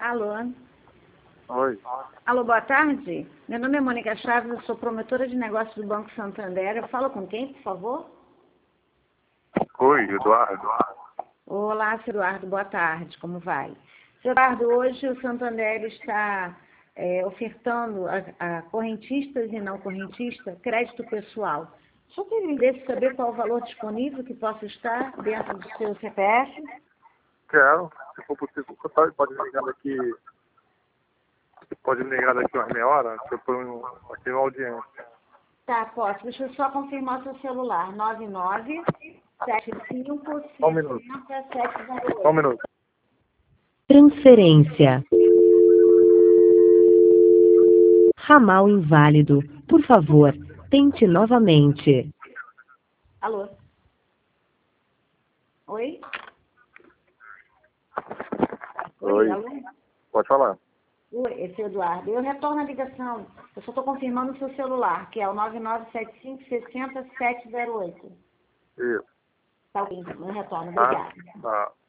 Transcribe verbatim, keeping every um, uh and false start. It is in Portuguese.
Alô? Oi. Alô, boa tarde. Meu nome é Mônica Chaves, eu sou promotora de negócios do Banco Santander. Eu falo com quem, por favor? Oi, Eduardo. Olá, seu Eduardo, boa tarde, como vai? Seu Eduardo, hoje o Santander está é, ofertando a, a correntistas e não correntistas crédito pessoal. Só que me deixe saber qual o valor disponível que possa estar dentro do seu C P F. Quero. Se for possível, você pode, pode me ligar daqui. Você pode me ligar daqui umas meia hora, que eu estou aqui na audiência. Tá, posso. Deixa eu só confirmar o seu celular. nove nove sete cinco Só um minuto. sete sete zero Só um oito. minuto. Transferência. Ramal inválido. Por favor, tente novamente. Alô? Oi? Oi. Alô? Pode falar. Oi, esse é o Eduardo. Eu retorno a ligação. Eu só estou confirmando o seu celular, que é o nove nove sete cinco seis zero sete zero oito. Isso. Tá ok, então. Eu retorno. Tá? Obrigada. Tá.